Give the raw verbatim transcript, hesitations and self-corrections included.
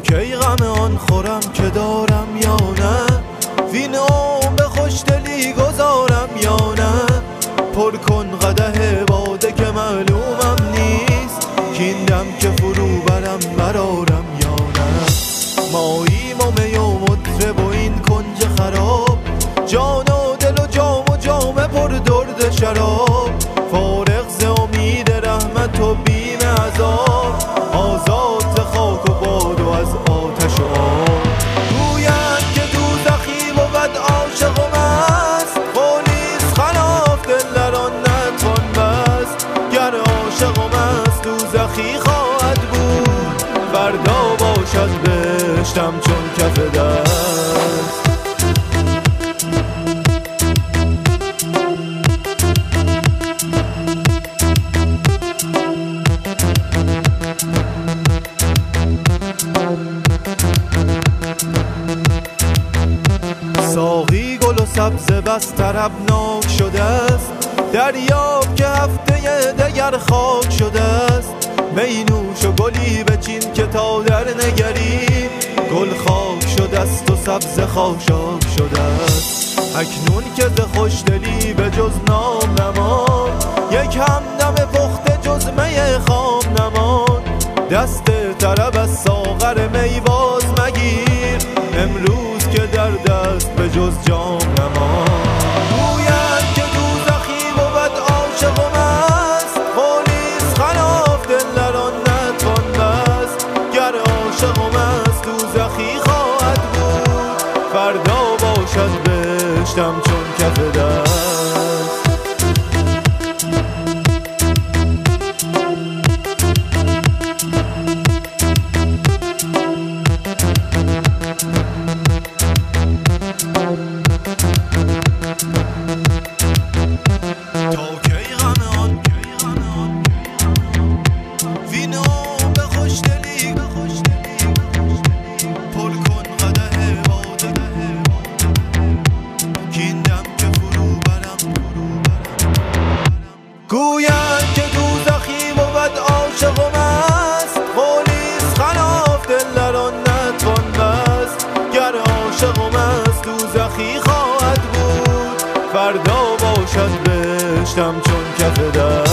کی غم آن خورم که دارم یا نه، وین عمر خوشدلی گذارم یا نه. پر کن قدح باده که معلومم نیست، کین دم که فرو برم برارم یا نه. ماییم و می و مطرب و این کنج خراب، جان و دل و جام و جامه پر درد شراب. فارغ ز امید رحمت و بیم عذاب، آزاد خاک و باد و از آتش و آب. گویند که دوزخی بود عاشق و مست، قولیست خلاف دل در آن نتوان بست. گر عاشق و مست دوزخی خواهد بود، فردا باشد بهشتم چون کف دست. ساقی گل و سبز بس طربناک شده است، دریاب که هفته دگر خاک شده است. می نوش و گلی بچین که تا در نگری، گل خاک شده است و سبز خاشاک شده است. اکنون که ز خوشدلی به جز نام نماند، یک همدم پخته جز می خام نماند. دست طرب از ساغر می باز مگیر، امروز که در دست به جز جام نماند. گویند که دوزخی بود عاشق و مست، قولیست خلاف دل در آن نتوان بست. گر عاشق و مست دوزخی خواهد بود، فردا باشد بهشتم چون کف دست. گویند که دوزخی بود عاشق و مست، قولیست خلاف دل در آن نتوان بست. گر عاشق و مست دوزخی خواهد بود، فردا باشد بهشتم چون کف دست.